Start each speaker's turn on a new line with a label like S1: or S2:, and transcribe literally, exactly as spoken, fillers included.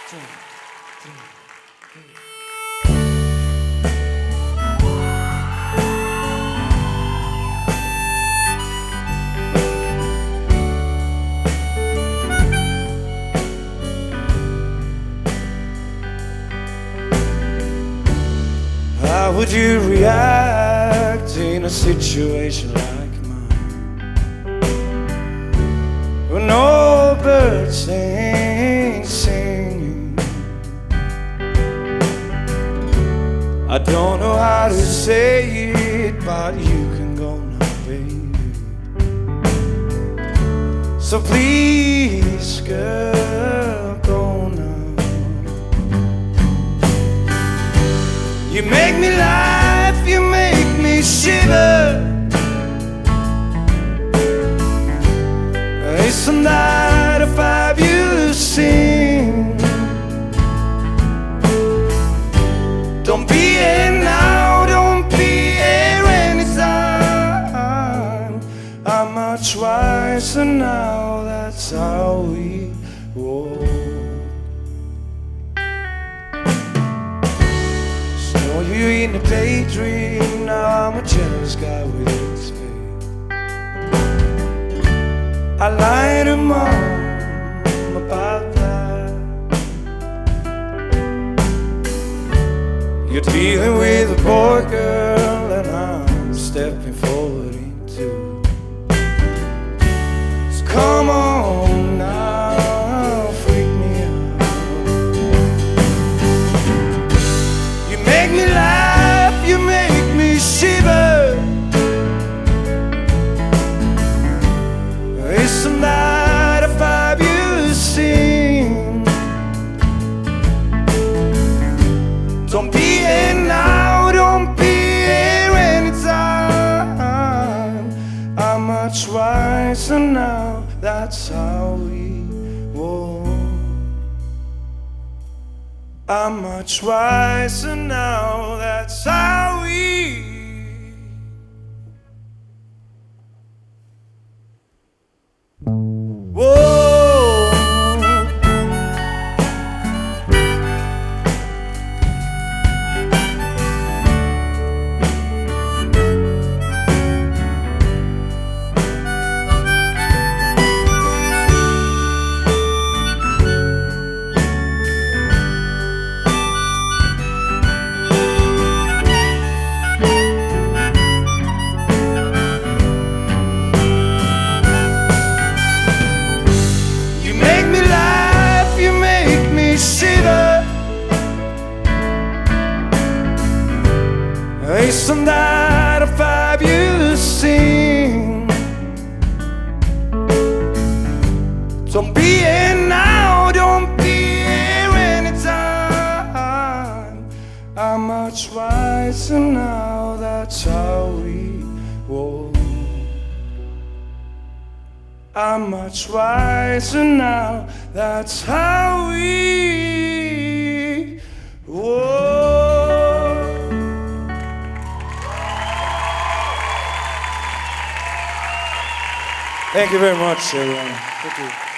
S1: two, three, three. How would you react in a situation like mine, when no birds ain't singing? I don't know how to say it, but you can go now, baby. So please, girl, go now. You make me laugh, you make me shiver. Isn't that a fabulous scene? Don't be here now, don't be here anytime. I'm out twice and now that's how we walk. You in a daydream, now I'm a jealous guy with his fate. I lied to mom about that. You're dealing with a boy, girl, and I'm stepping forward into. So come on now, freak me out. You make me laugh, you make me shiver. Isn't that a fabulous scene? Don't be here now, don't be here anytime. I'm out twice and now that's how we walk. I'm out twice and now that's how we. Whoa. Isn't that a fabulous scene? Don't be here now, don't be here anytime. I'm out twice and now that's how we walk. I'm out twice and now that's how we walk. Thank you very much, everyone. Thank you.